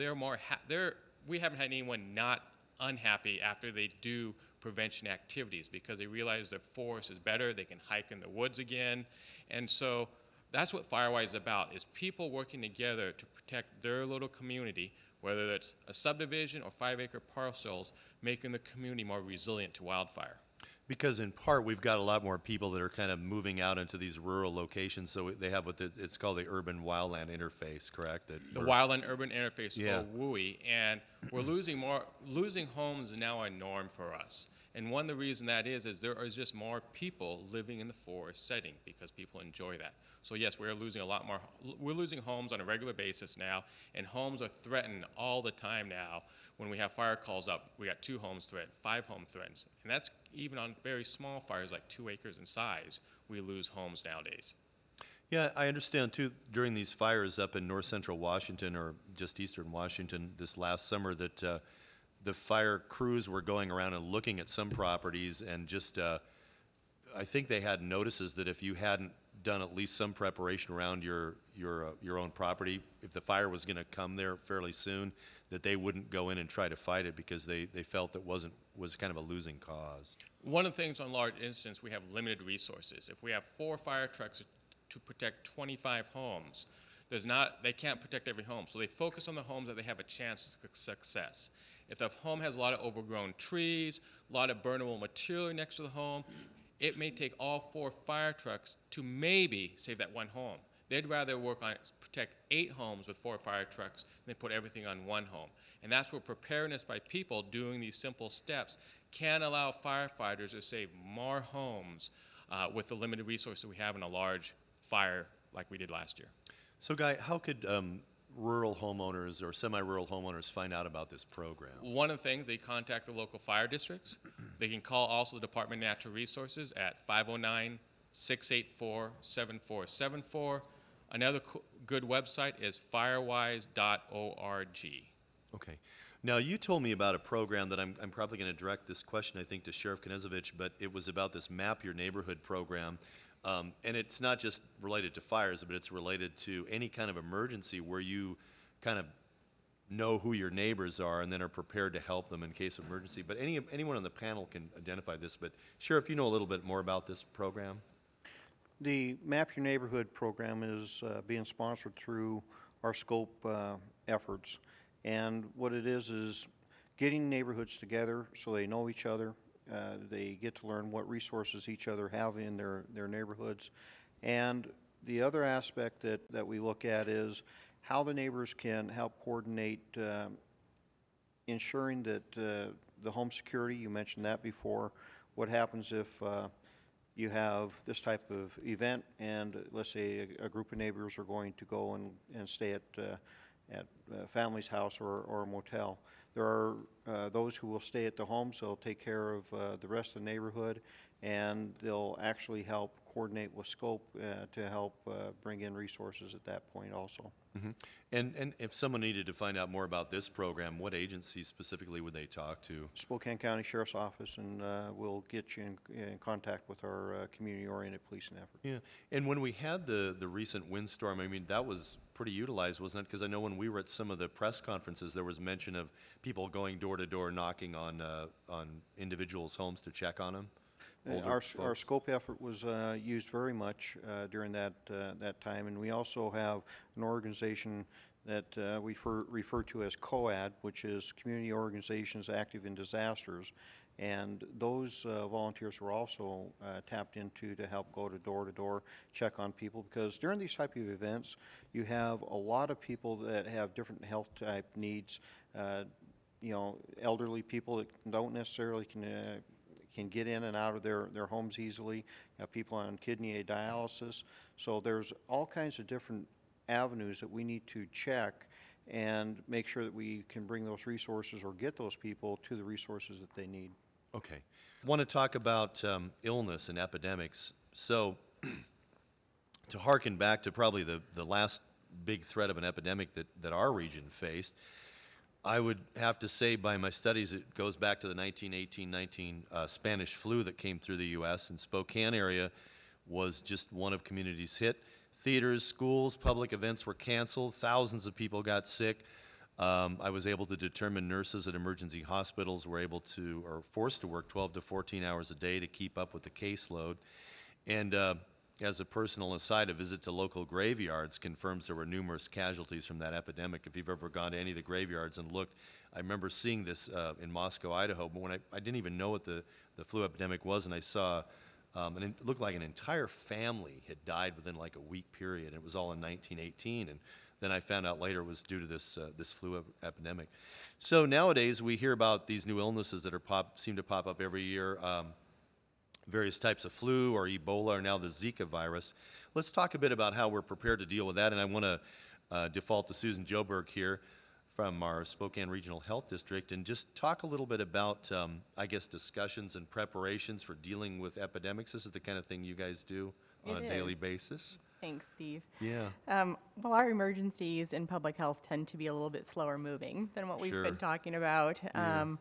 we haven't had anyone not unhappy after they do prevention activities because they realize their forest is better, they can hike in the woods again. And so that's what Firewise is about, is people working together to protect their little community, whether it's a subdivision or 5-acre parcels, making the community more resilient to wildfire. Because in part, we've got a lot more people that are kind of moving out into these rural locations, so they have it's called the urban wildland interface, correct? The wildland urban interface, yeah. or WUI, and we're losing homes is now a norm for us. And one of the reasons that is there is just more people living in the forest setting because people enjoy that. So yes, we're losing we're losing homes on a regular basis now, and homes are threatened all the time now. When we have fire calls up, we got 2 homes threatened, 5 home threats. And that's even on very small fires like 2 acres in size, we lose homes nowadays. Yeah, I understand too, during these fires up in north central Washington or just eastern Washington this last summer that the fire crews were going around and looking at some properties and just I think they had notices that if you hadn't done at least some preparation around your own property, if the fire was going to come there fairly soon, that they wouldn't go in and try to fight it because they felt it was kind of a losing cause. One of the things on large incidents, we have limited resources. If we have 4 fire trucks to protect 25 homes, they can't protect every home. So they focus on the homes that they have a chance of success. If a home has a lot of overgrown trees, a lot of burnable material next to the home, it may take all 4 fire trucks to maybe save that one home. They'd rather work on protect 8 homes with 4 fire trucks than put everything on one home. And that's where preparedness by people doing these simple steps can allow firefighters to save more homes with the limited resources we have in a large fire like we did last year. So, Guy, how could rural homeowners or semi-rural homeowners find out about this program? One of the things, they contact the local fire districts. They can call also the Department of Natural Resources at 509-684-7474. Another good website is firewise.org. Okay. Now, you told me about a program that I'm probably going to direct this question, I think, to Sheriff Knezovich, but it was about this Map Your Neighborhood program. And it's not just related to fires, but it's related to any kind of emergency where you kind of know who your neighbors are and then are prepared to help them in case of emergency. But anyone on the panel can identify this. But Sheriff, you know a little bit more about this program? The Map Your Neighborhood program is being sponsored through our SCOPE efforts. And what it is getting neighborhoods together so they know each other. They get to learn what resources each other have in their neighborhoods. And the other aspect that we look at is how the neighbors can help coordinate ensuring that the home security, you mentioned that before, what happens if you have this type of event and let's say a group of neighbors are going to go and stay at a family's house or a motel. There are those who will stay at the homes. They'll take care of the rest of the neighborhood, and they'll actually help coordinate with SCOPE to help bring in resources at that point also. Mm-hmm. And if someone needed to find out more about this program, what agency specifically would they talk to? Spokane County Sheriff's Office, and we'll get you in contact with our community-oriented policing effort. Yeah, and when we had the recent windstorm, I mean, that was pretty utilized, wasn't it? Because I know when we were at some of the press conferences, there was mention of people going door to door, knocking on individuals' homes to check on them. Our SCOPE effort was used very much during that time, and we also have an organization that we refer to as COAD, which is Community Organizations Active in Disasters, and those volunteers were also tapped into to help go to door, check on people, because during these type of events, you have a lot of people that have different health type needs, you know, elderly people that don't necessarily can get in and out of their homes easily. You have people on kidney dialysis. So there's all kinds of different avenues that we need to check and make sure that we can bring those resources or get those people to the resources that they need. Okay. I want to talk about illness and epidemics. So to harken back to probably the last big threat of an epidemic that our region faced, I would have to say by my studies it goes back to the 1918-19 Spanish flu that came through the U.S. and Spokane area was just one of communities hit. Theaters, schools, public events were canceled. Thousands of people got sick. I was able to determine nurses at emergency hospitals were forced to work 12 to 14 hours a day to keep up with the caseload. And as a personal aside, a visit to local graveyards confirms there were numerous casualties from that epidemic. If you've ever gone to any of the graveyards and looked, I remember seeing this in Moscow, Idaho, but when I didn't even know what the flu epidemic was, and I saw, and it looked like an entire family had died within like a week period, and it was all in 1918, and then I found out later it was due to this flu epidemic. So nowadays we hear about these new illnesses that seem to pop up every year. Various types of flu or Ebola or now the Zika virus. Let's talk a bit about how we're prepared to deal with that, and I want to default to Susan Joberg here from our Spokane Regional Health District and just talk a little bit about, I guess, discussions and preparations for dealing with epidemics. This is the kind of thing you guys do on a daily basis. Thanks, Steve. Yeah. Well, our emergencies in public health tend to be a little bit slower moving than what we've been talking about.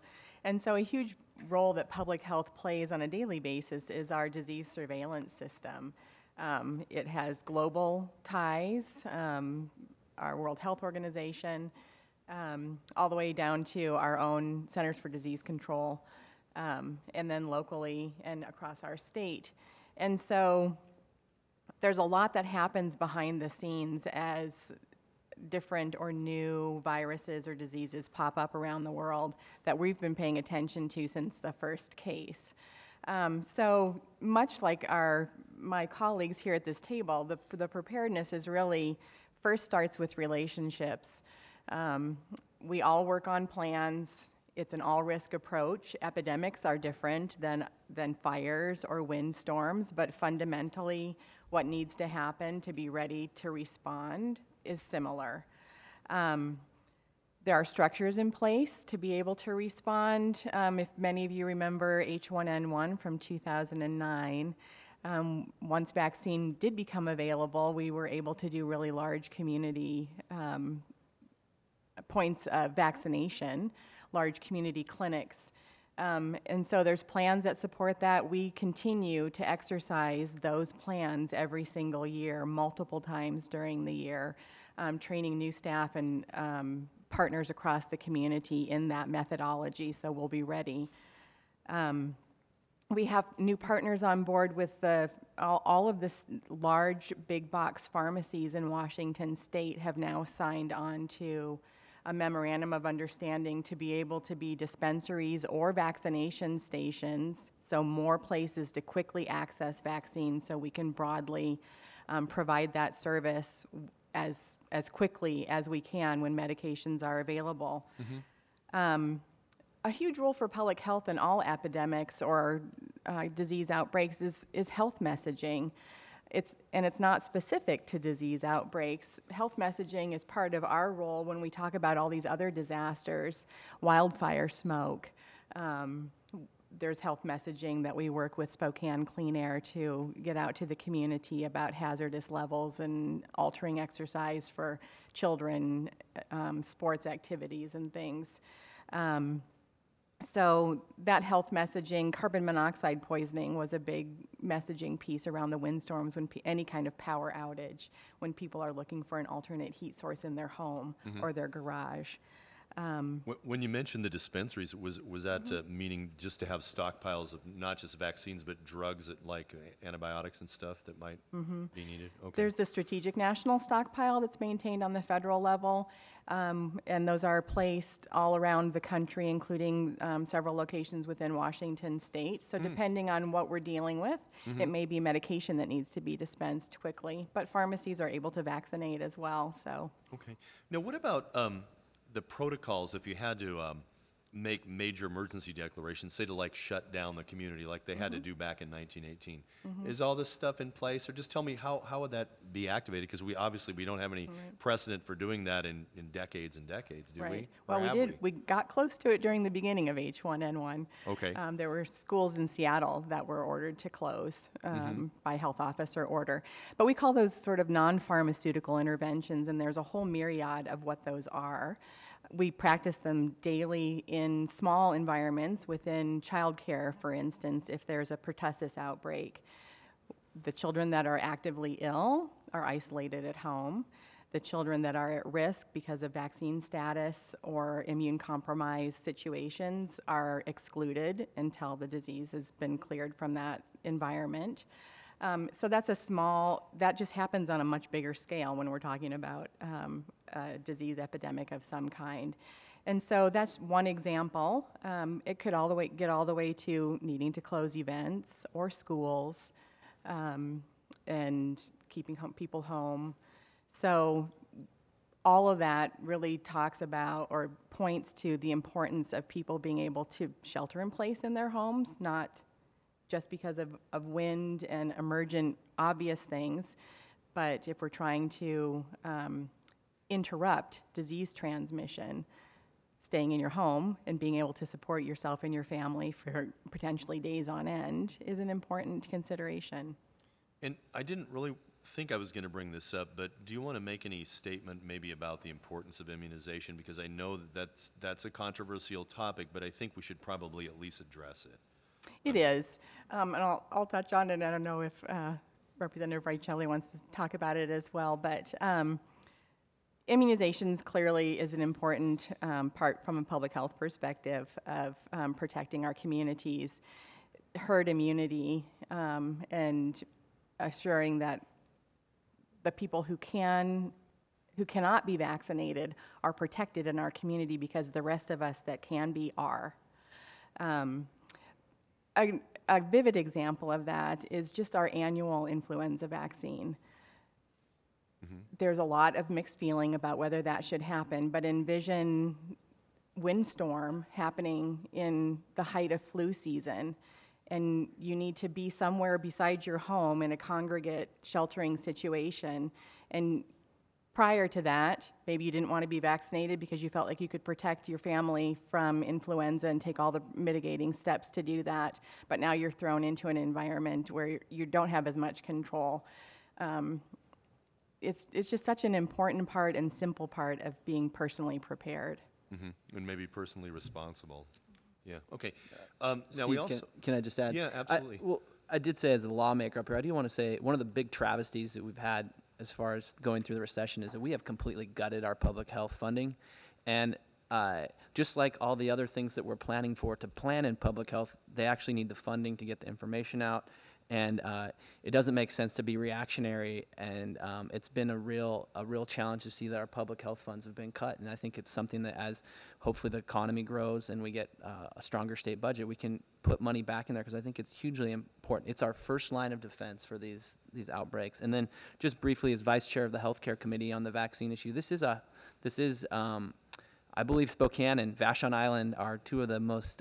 And so a huge role that public health plays on a daily basis is our disease surveillance system. It has global ties, our World Health Organization, all the way down to our own Centers for Disease Control, and then locally and across our state. And so there's a lot that happens behind the scenes as different or new viruses or diseases pop up around the world that we've been paying attention to since the first case. So much like my colleagues here at this table, the preparedness is really first starts with relationships. We all work on plans. It's an all-risk approach. Epidemics are different than fires or windstorms, but fundamentally what needs to happen to be ready to respond is similar. There are structures in place to be able to respond. If many of you remember H1N1 from 2009, once vaccine did become available, we were able to do really large community points of vaccination, large community clinics. And so there's plans that support that. We continue to exercise those plans every single year, multiple times during the year, training new staff and partners across the community in that methodology, so we'll be ready. We have new partners on board with all of this large big box pharmacies in Washington State have now signed on to a memorandum of understanding to be able to be dispensaries or vaccination stations, so more places to quickly access vaccines so we can broadly provide that service as quickly as we can when medications are available. A huge role for public health in all epidemics or disease outbreaks is health messaging. It's not specific to disease outbreaks. Health messaging is part of our role when we talk about all these other disasters, wildfire smoke. There's health messaging that we work with Spokane Clean Air to get out to the community about hazardous levels and altering exercise for children, sports activities and things. So that health messaging, carbon monoxide poisoning was a big messaging piece around the windstorms when any kind of power outage, when people are looking for an alternate heat source in their home or their garage. When you mentioned the dispensaries, was that meaning just to have stockpiles of not just vaccines, but drugs like antibiotics and stuff that might be needed? Okay. There's the strategic national stockpile that's maintained on the federal level, and those are placed all around the country, including several locations within Washington State. So depending on what we're dealing with, it may be medication that needs to be dispensed quickly, but pharmacies are able to vaccinate as well. So. Okay. Now, what about the protocols if you had to make major emergency declarations, say to like shut down the community like they had to do back in 1918? Is all this stuff in place? Or just tell me how would that be activated? Because we don't have any precedent for doing that in decades and decades, do we? Well, we did. We got close to it during the beginning of H1N1. Okay. There were schools in Seattle that were ordered to close by health officer order. But we call those sort of non-pharmaceutical interventions, and there's a whole myriad of what those are. We practice them daily in small environments within childcare, for instance, if there's a pertussis outbreak. The children that are actively ill are isolated at home. The children that are at risk because of vaccine status or immune compromised situations are excluded until the disease has been cleared from that environment. So that's that just happens on a much bigger scale when we're talking about a disease epidemic of some kind. And so that's one example. It could get all the way to needing to close events or schools and keeping people home. So all of that really talks about or points to the importance of people being able to shelter in place in their homes, not just because of wind and emergent obvious things, but if we're trying to interrupt disease transmission, staying in your home and being able to support yourself and your family for potentially days on end is an important consideration. And I didn't really think I was going to bring this up, but do you want to make any statement maybe about the importance of immunization? Because I know that that's a controversial topic, but I think we should probably at least address it. It is, and I'll touch on it. I don't know if Representative Riccielli wants to talk about it as well, but immunizations clearly is an important part from a public health perspective of protecting our communities, herd immunity, and assuring that the people who cannot be vaccinated are protected in our community because the rest of us that can be are. A vivid example of that is just our annual influenza vaccine. There's a lot of mixed feeling about whether that should happen, but envision windstorm happening in the height of flu season, and you need to be somewhere beside your home in a congregate sheltering situation. And prior to that, maybe you didn't want to be vaccinated because you felt like you could protect your family from influenza and take all the mitigating steps to do that. But now you're thrown into an environment where you don't have as much control. It's just such an important part and simple part of being personally prepared. And maybe personally responsible. Yeah, okay. Now Steve, we also... can I just add? Yeah, absolutely. I did say as a lawmaker up here, I do want to say one of the big travesties that we've had as far as going through the recession is that we have completely gutted our public health funding. And just like all the other things that we're planning for to plan in public health, they actually need the funding to get the information out. And it doesn't make sense to be reactionary, and it's been a real challenge to see that our public health funds have been cut. And I think it's something that, as hopefully the economy grows and we get a stronger state budget, we can put money back in there, because I think it's hugely important. It's our first line of defense for these outbreaks. And then just briefly, as vice chair of the healthcare committee on the vaccine issue, this is I believe Spokane and Vashon Island are two of the most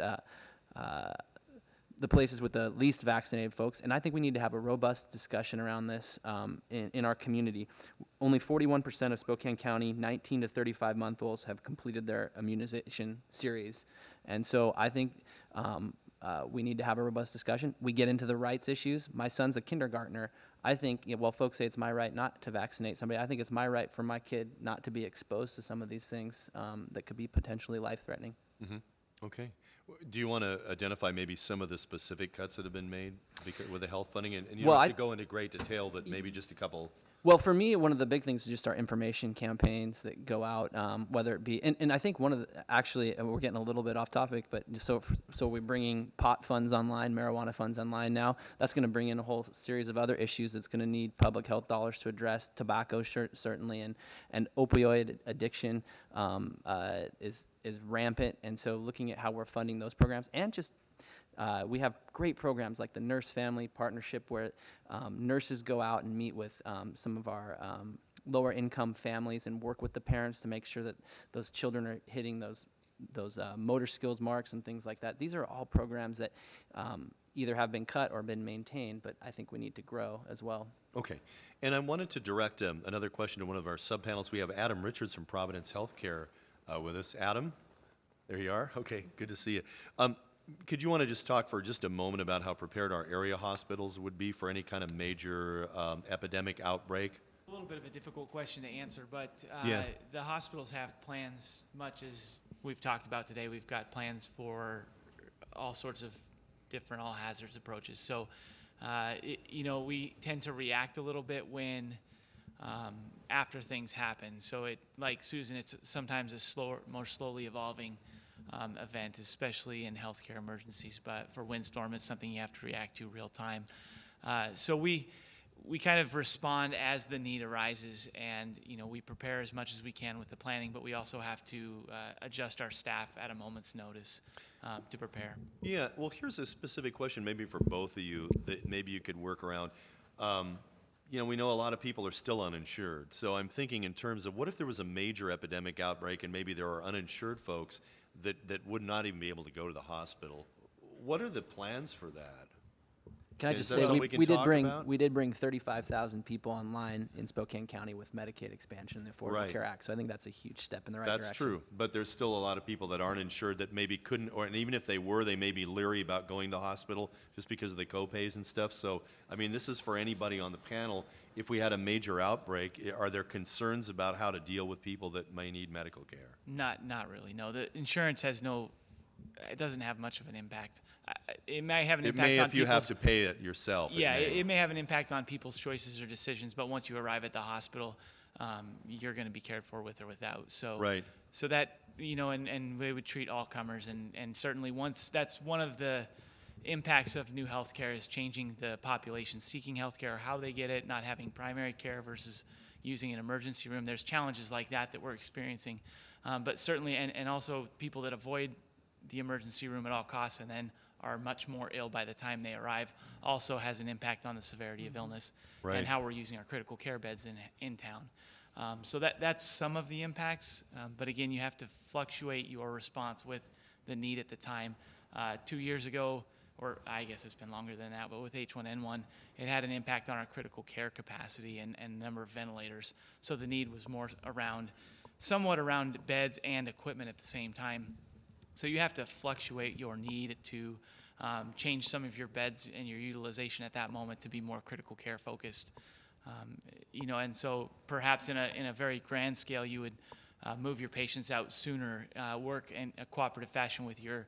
the places with the least vaccinated folks, and I think we need to have a robust discussion around this in our community. Only 41% of Spokane County 19 to 35-month-olds have completed their immunization series, and so I think we need to have a robust discussion. We get into the rights issues. My son's a kindergartner. I think, while folks say it's my right not to vaccinate somebody, I think it's my right for my kid not to be exposed to some of these things that could be potentially life-threatening. Okay. Do you want to identify maybe some of the specific cuts that have been made with the health funding? And you don't have to go into great detail, but maybe just a couple. Well, for me, one of the big things is just our information campaigns that go out, whether it be, and I think one of the, actually, we're getting a little bit off topic, but so we're bringing pot funds online, marijuana funds online now. That's going to bring in a whole series of other issues that's going to need public health dollars to address. Tobacco, certainly, and opioid addiction is rampant. And so looking at how we're funding those programs, and just we have great programs like the Nurse Family Partnership, where nurses go out and meet with some of our lower income families and work with the parents to make sure that those children are hitting those motor skills marks and things like that. These are all programs that either have been cut or been maintained, but I think we need to grow as well. Okay. And I wanted to direct another question to one of our subpanelists. We have Adam Richards from Providence Healthcare with us. Adam, there you are. Okay, good to see you. Could you want to just talk for just a moment about how prepared our area hospitals would be for any kind of major epidemic outbreak? A little bit of a difficult question to answer, but the hospitals have plans, much as we've talked about today. We've got plans for all sorts of different all hazards approaches. So, we tend to react a little bit when after things happen. So like Susan, it's sometimes a more slowly evolving event, especially in healthcare emergencies. But for windstorm, it's something you have to react to real time. So we kind of respond as the need arises, and we prepare as much as we can with the planning, but we also have to adjust our staff at a moment's notice to prepare. Yeah, well, here's a specific question maybe for both of you that maybe you could work around. We know a lot of people are still uninsured, so I'm thinking in terms of what if there was a major epidemic outbreak and maybe there are uninsured folks that would not even be able to go to the hospital. What are the plans for that? Can I Is just that say something we, we can we did talk bring about? we did bring 35,000 people online in Spokane County with Medicaid expansion in the Affordable Right. Care Act. So I think that's a huge step in the right That's direction. true, but there's still a lot of people that aren't insured that maybe couldn't, or and even if they were, they may be leery about going to hospital just because of the copays and stuff. So, I mean, this is for anybody on the panel. If we had a major outbreak, are there concerns about how to deal with people that may need medical care? Not really. No, the insurance has no. It doesn't have much of an impact. It may have an It impact may on if you have people's- to pay it yourself. Yeah, may. it may have an impact on people's choices or decisions, but once you arrive at the hospital, you're going to be cared for with or without. So, Right. So that, and we would treat all comers, and certainly once that's one of the impacts of new healthcare is changing the population seeking healthcare, how they get it, not having primary care versus using an emergency room. There's challenges like that we're experiencing, but certainly, and also people that avoid the emergency room at all costs and then are much more ill by the time they arrive also has an impact on the severity of illness Right. and how we're using our critical care beds in town. So that's some of the impacts, but again, you have to fluctuate your response with the need at the time. 2 years ago, or I guess it's been longer than that, but with H1N1, it had an impact on our critical care capacity and number of ventilators. So the need was more somewhat around beds and equipment at the same time. So you have to fluctuate your need to change some of your beds and your utilization at that moment to be more critical care focused. And so perhaps in a very grand scale, you would move your patients out sooner, work in a cooperative fashion with your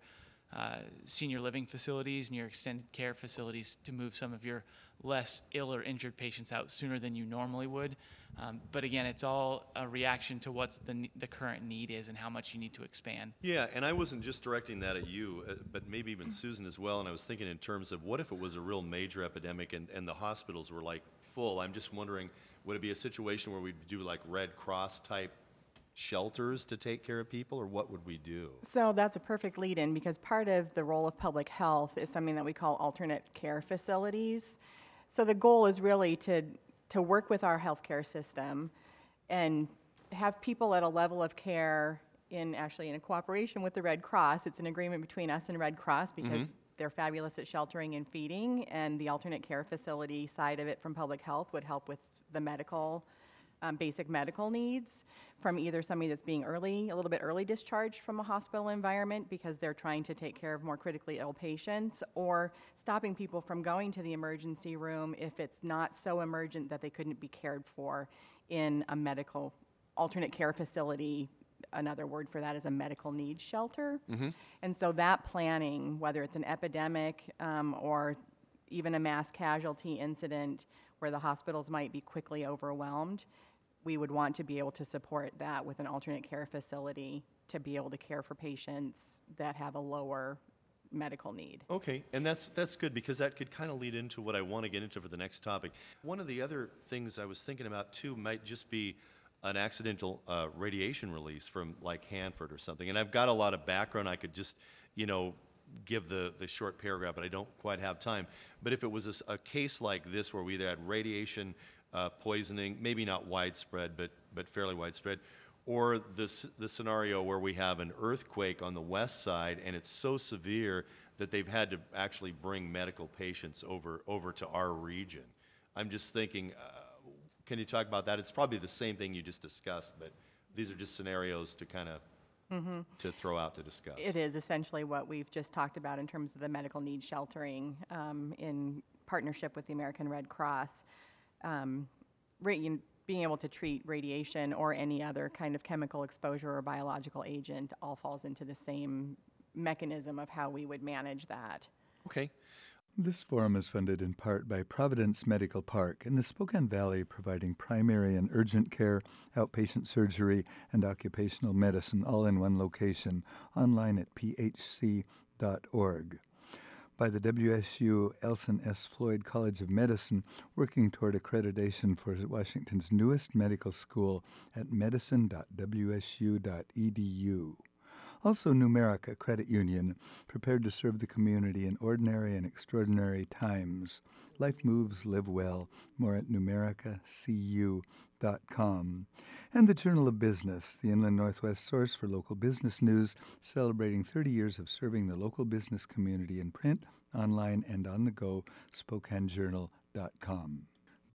senior living facilities and your extended care facilities to move some of your less ill or injured patients out sooner than you normally would. But again, it's all a reaction to what the current need is and how much you need to expand. Yeah, and I wasn't just directing that at you, but maybe even Susan as well. And I was thinking in terms of what if it was a real major epidemic and the hospitals were like full? I'm just wondering, would it be a situation where we'd do like Red Cross type shelters to take care of people, or what would we do? So that's a perfect lead-in, because part of the role of public health is something that we call alternate care facilities. So the goal is really to work with our healthcare system and have people at a level of care in a cooperation with the Red Cross. It's an agreement between us and Red Cross because they're fabulous at sheltering and feeding, and the alternate care facility side of it from public health would help with the medical basic medical needs from either somebody that's being a little bit early discharged from a hospital environment because they're trying to take care of more critically ill patients, or stopping people from going to the emergency room if it's not so emergent that they couldn't be cared for in a medical alternate care facility. Another word for that is a medical needs shelter. And so that planning, whether it's an epidemic or even a mass casualty incident where the hospitals might be quickly overwhelmed, we would want to be able to support that with an alternate care facility to be able to care for patients that have a lower medical need. Okay, and that's good, because that could kind of lead into what I want to get into for the next topic. One of the other things I was thinking about too might just be an accidental radiation release from like Hanford or something. And I've got a lot of background. I could just, give the short paragraph, but I don't quite have time. But if it was a case like this where we either had radiation poisoning, maybe not widespread, but fairly widespread, or the scenario where we have an earthquake on the west side and it's so severe that they've had to actually bring medical patients over to our region. I'm just thinking, can you talk about that? It's probably the same thing you just discussed, but these are just scenarios to kind of to throw out to discuss. It is essentially what we've just talked about in terms of the medical needs sheltering in partnership with the American Red Cross. Being able to treat radiation or any other kind of chemical exposure or biological agent all falls into the same mechanism of how we would manage that. Okay. This forum is funded in part by Providence Medical Park in the Spokane Valley, providing primary and urgent care, outpatient surgery, and occupational medicine all in one location, online at phc.org. By the WSU Elson S. Floyd College of Medicine, working toward accreditation for Washington's newest medical school at medicine.wsu.edu. Also, Numerica Credit Union, prepared to serve the community in ordinary and extraordinary times. Life moves, live well. More at numericacu.com. And the Journal of Business, the Inland Northwest source for local business news, celebrating 30 years of serving the local business community in print, online and on the go, SpokaneJournal.com.